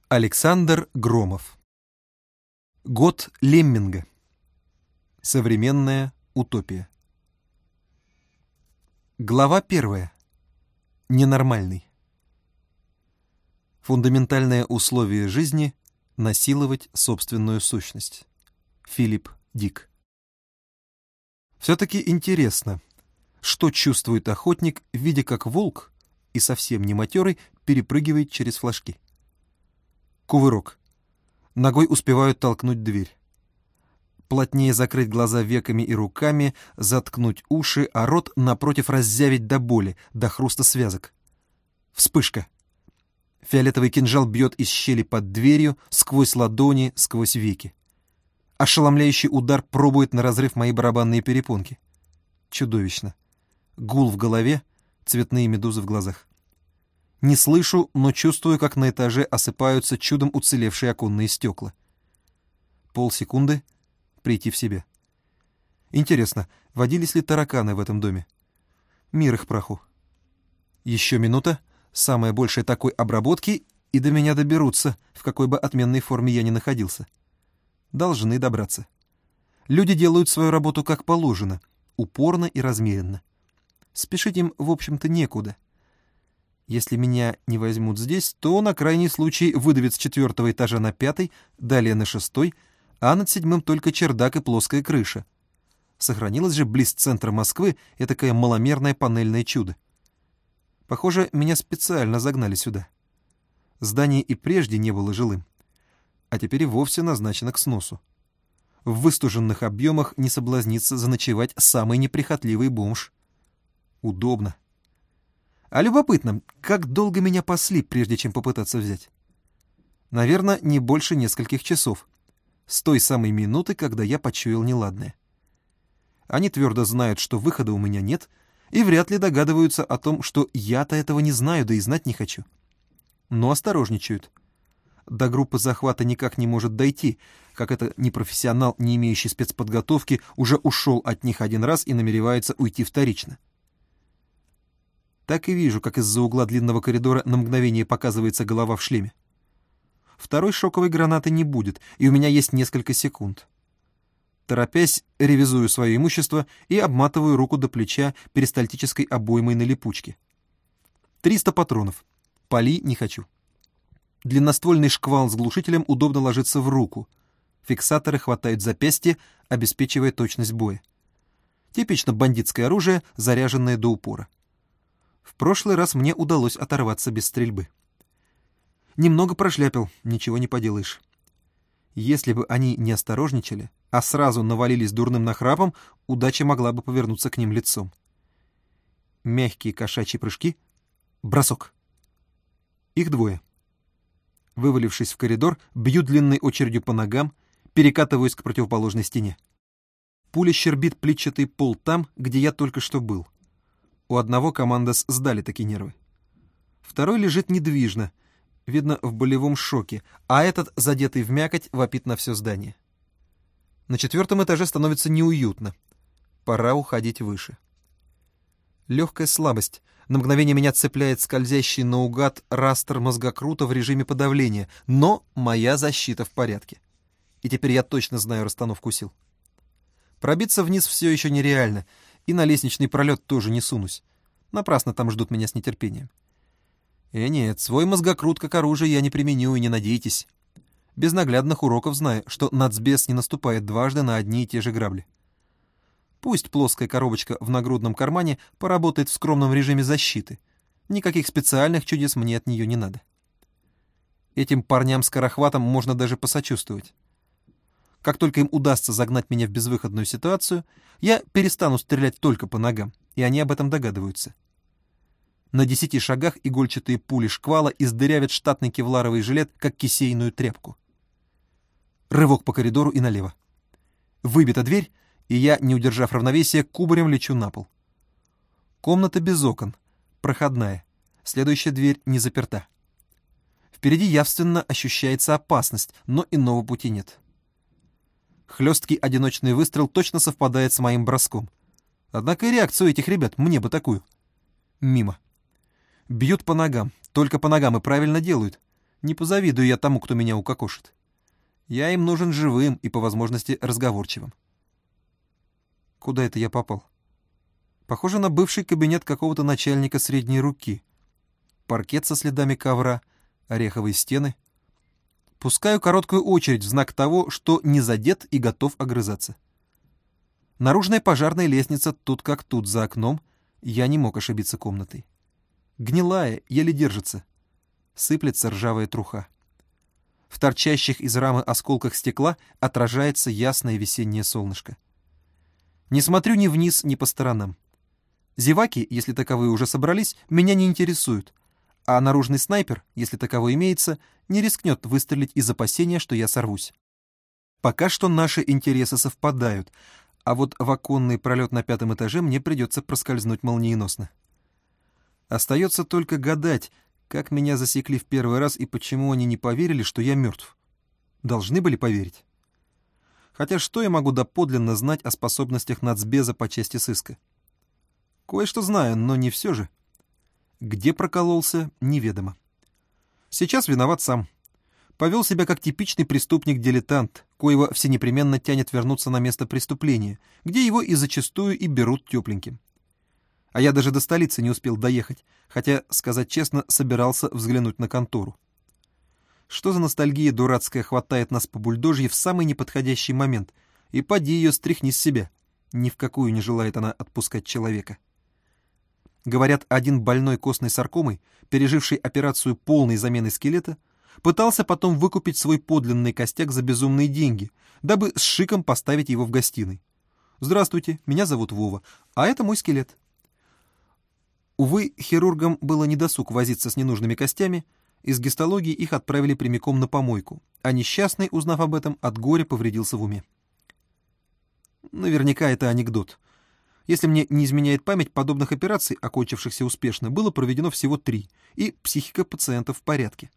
Александр Громов. Год Лемминга. Современная утопия. Глава 1. Ненормальный. Фундаментальное условие жизни — насиловать собственную сущность. Филипп Дик. Все-таки интересно, что чувствует охотник, видя, как волк, и совсем не матерый, перепрыгивает через флажки. Кувырок. Ногой успевают толкнуть дверь. Плотнее закрыть глаза веками и руками, заткнуть уши, а рот напротив раззявить до боли, до хруста связок. Вспышка. Фиолетовый кинжал бьет из щели под дверью, сквозь ладони, сквозь веки. Ошеломляющий удар пробует на разрыв мои барабанные перепонки. Чудовищно. Гул в голове, цветные медузы в глазах. Не слышу, но чувствую, как на этаже осыпаются чудом уцелевшие оконные стекла. Полсекунды — прийти в себя. Интересно, водились ли тараканы в этом доме? Мир их праху. Еще минута, самое большее такой обработки, и до меня доберутся, в какой бы отменной форме я ни находился. Должны добраться. Люди делают свою работу как положено, упорно и размеренно. Спешить им, в общем-то, некуда. Если меня не возьмут здесь, то на крайний случай выдавят с 4-го этажа на 5-й, далее на 6-й, а над 7-м только чердак и плоская крыша. Сохранилось же близ центра Москвы этакое маломерное панельное чудо. Похоже, меня специально загнали сюда. Здание и прежде не было жилым, а теперь и вовсе назначено к сносу. В выстуженных объемах не соблазнится заночевать самый неприхотливый бомж. Удобно. А любопытно, как долго меня пасли, прежде чем попытаться взять? Наверное, не больше нескольких часов. С той самой минуты, когда я почуял неладное. Они твердо знают, что выхода у меня нет, и вряд ли догадываются о том, что я-то этого не знаю, да и знать не хочу. Но осторожничают. До группы захвата никак не может дойти, как это непрофессионал, не имеющий спецподготовки, уже ушел от них один раз и намеревается уйти вторично. Так и вижу, как из-за угла длинного коридора на мгновение показывается голова в шлеме. Второй шоковой гранаты не будет, и у меня есть несколько секунд. Торопясь, ревизую свое имущество и обматываю руку до плеча перистальтической обоймой на липучке. 300 патронов. Пали не хочу. Длинноствольный шквал с глушителем удобно ложится в руку. Фиксаторы хватают запястье, обеспечивая точность боя. Типично бандитское оружие, заряженное до упора. В прошлый раз мне удалось оторваться без стрельбы. Немного прошляпил, ничего не поделаешь. Если бы они не осторожничали, а сразу навалились дурным нахрапом, удача могла бы повернуться к ним лицом. Мягкие кошачьи прыжки. Бросок. Их двое. Вывалившись в коридор, бью длинной очередью по ногам, перекатываюсь к противоположной стене. Пуля щербит плитчатый пол там, где я только что был. У одного командос сдали такие нервы. Второй лежит недвижно, видно, в болевом шоке, а этот, задетый в мякоть, вопит на все здание. На 4-м этаже становится неуютно. Пора уходить выше. Легкая слабость. На мгновение меня цепляет скользящий наугад растер мозгокрута в режиме подавления, но моя защита в порядке. И теперь я точно знаю расстановку сил. Пробиться вниз все еще нереально, и на лестничный пролет тоже не сунусь. Напрасно там ждут меня с нетерпением. Нет, свой мозгокрут как оружие я не применю, и не надейтесь. Без наглядных уроков знаю, что нацбес не наступает дважды на одни и те же грабли. Пусть плоская коробочка в нагрудном кармане поработает в скромном режиме защиты. Никаких специальных чудес мне от нее не надо. Этим парням-скорохватам можно даже посочувствовать. Как только им удастся загнать меня в безвыходную ситуацию, я перестану стрелять только по ногам, и они об этом догадываются. На 10 шагах игольчатые пули шквала издырявят штатный кевларовый жилет, как кисейную тряпку. Рывок по коридору и налево. Выбита дверь, и я, не удержав равновесия, кубарем лечу на пол. Комната без окон, проходная, следующая дверь не заперта. Впереди явственно ощущается опасность, но иного пути нет. Хлесткий одиночный выстрел точно совпадает с моим броском. Однако и реакцию этих ребят, мне бы такую. Мимо. Бьют по ногам, только по ногам, и правильно делают. Не позавидую я тому, кто меня укокошит. Я им нужен живым и, по возможности, разговорчивым. Куда это я попал? Похоже на бывший кабинет какого-то начальника средней руки. Паркет со следами ковра, ореховые стены. Пускаю короткую очередь в знак того, что не задет и готов огрызаться. Наружная пожарная лестница тут как тут за окном. Я не мог ошибиться комнатой. Гнилая, еле держится. Сыплется ржавая труха. В торчащих из рамы осколках стекла отражается ясное весеннее солнышко. Не смотрю ни вниз, ни по сторонам. Зеваки, если таковые уже собрались, меня не интересуют, а наружный снайпер, если таковой имеется, не рискнет выстрелить из опасения, что я сорвусь. Пока что наши интересы совпадают, а вот в оконный пролет на 5-м этаже мне придется проскользнуть молниеносно. Остается только гадать, как меня засекли в первый раз и почему они не поверили, что я мертв. Должны были поверить. Хотя что я могу доподлинно знать о способностях нацбеза по части сыска? Кое-что знаю, но не все же. Где прокололся, неведомо. Сейчас виноват сам. Повел себя как типичный преступник-дилетант, коего всенепременно тянет вернуться на место преступления, где его и зачастую и берут тепленьким. А я даже до столицы не успел доехать, хотя, сказать честно, собирался взглянуть на контору. Что за ностальгия дурацкая хватает нас по бульдожье в самый неподходящий момент, и поди ее стряхни с себя. Ни в какую не желает она отпускать человека. Говорят, один больной костной саркомой, переживший операцию полной замены скелета, пытался потом выкупить свой подлинный костяк за безумные деньги, дабы с шиком поставить его в гостиной. «Здравствуйте, меня зовут Вова, а это мой скелет». Увы, хирургам было недосуг возиться с ненужными костями, из гистологии их отправили прямиком на помойку, а несчастный, узнав об этом, от горя повредился в уме. Наверняка это анекдот. Если мне не изменяет память, подобных операций, окончившихся успешно, было проведено всего 3, и психика пациентов в порядке.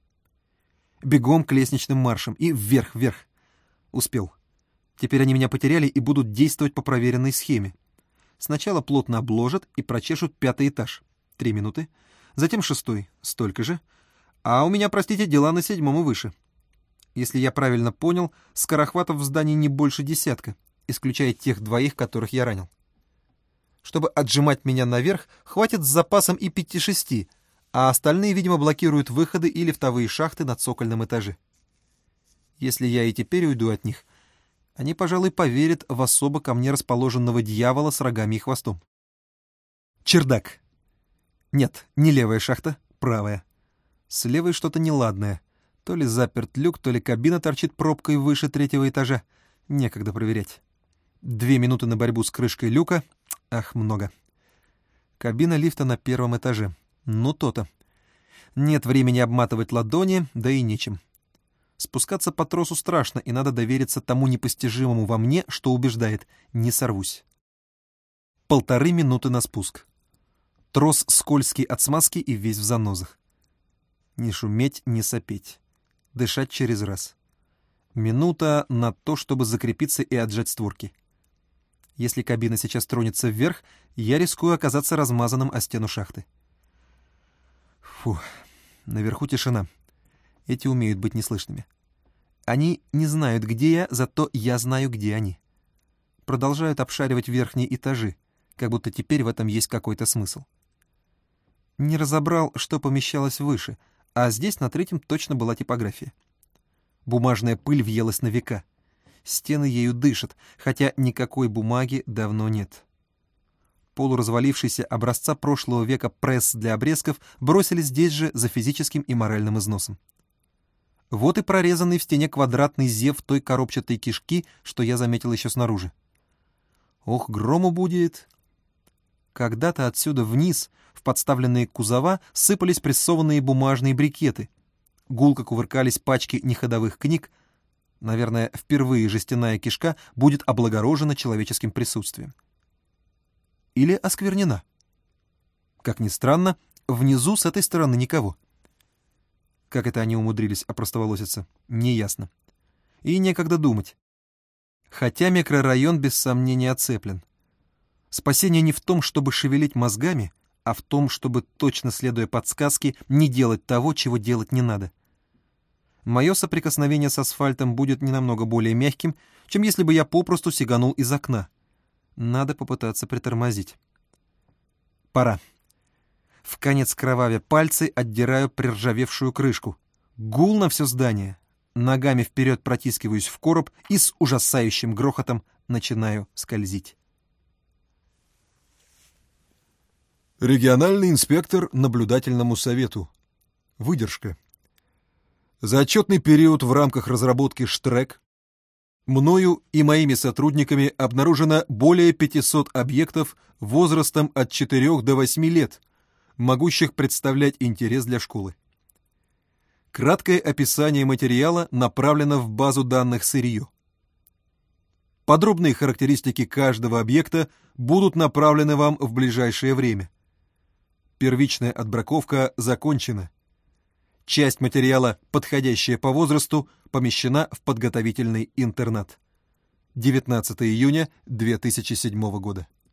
Бегом к лестничным маршам и вверх. Успел. Теперь они меня потеряли и будут действовать по проверенной схеме. Сначала плотно обложат и прочешут 5-й этаж. 3 минуты. Затем 6-й. Столько же. А у меня, простите, дела на 7-м и выше. Если я правильно понял, скорохватов в здании не больше 10, исключая тех 2, которых я ранил. Чтобы отжимать меня наверх, хватит с запасом и 5-6, а остальные, видимо, блокируют выходы и лифтовые шахты на цокольном этаже. Если я и теперь уйду от них, они, пожалуй, поверят в особо ко мне расположенного дьявола с рогами и хвостом. Чердак. Нет, не левая шахта, правая. С левой что-то неладное. То ли заперт люк, то ли кабина торчит пробкой выше 3-го этажа. Некогда проверять. 2 минуты на борьбу с крышкой люка. Ах, много. Кабина лифта на 1-м этаже. Ну, то-то. Нет времени обматывать ладони, да и нечем. Спускаться по тросу страшно, и надо довериться тому непостижимому во мне, что убеждает: не сорвусь. 1,5 минуты на спуск. Трос скользкий от смазки и весь в занозах. Не шуметь, не сопеть. Дышать через раз. Минута на то, чтобы закрепиться и отжать створки. Если кабина сейчас тронется вверх, я рискую оказаться размазанным о стену шахты. Фу, наверху тишина. Эти умеют быть неслышными. Они не знают, где я, зато я знаю, где они. Продолжают обшаривать верхние этажи, как будто теперь в этом есть какой-то смысл. Не разобрал, что помещалось выше, а здесь на 3-м точно была типография. Бумажная пыль въелась на века. Стены ею дышат, хотя никакой бумаги давно нет. Полуразвалившийся образца прошлого века пресс для обрезков бросили здесь же за физическим и моральным износом. Вот и прорезанный в стене квадратный зев той коробчатой кишки, что я заметил еще снаружи. Ох, грому будет! Когда-то отсюда вниз, в подставленные кузова, сыпались прессованные бумажные брикеты. Гулко кувыркались пачки неходовых книг. Наверное, впервые жестяная кишка будет облагорожена человеческим присутствием. Или осквернена. Как ни странно, внизу с этой стороны никого. Как это они умудрились опростоволоситься, неясно. И некогда думать. Хотя микрорайон без сомнения оцеплен. Спасение не в том, чтобы шевелить мозгами, а в том, чтобы, точно следуя подсказке, не делать того, чего делать не надо. мое соприкосновение с асфальтом будет не намного более мягким, чем если бы я попросту сиганул из окна. Надо попытаться притормозить. Пора. Вконец кровавя пальцы, отдираю приржавевшую крышку. Гул на все здание. Ногами вперед протискиваюсь в короб и с ужасающим грохотом начинаю скользить. Региональный инспектор наблюдательному совету. Выдержка. За отчетный период в рамках разработки «Штрек» мною и моими сотрудниками обнаружено более 500 объектов возрастом от 4 до 8 лет, могущих представлять интерес для школы. Краткое описание материала направлено в базу данных сырье. Подробные характеристики каждого объекта будут направлены вам в ближайшее время. Первичная отбраковка закончена. Часть материала, подходящая по возрасту, помещена в подготовительный интернат. 19 июня 2007 года.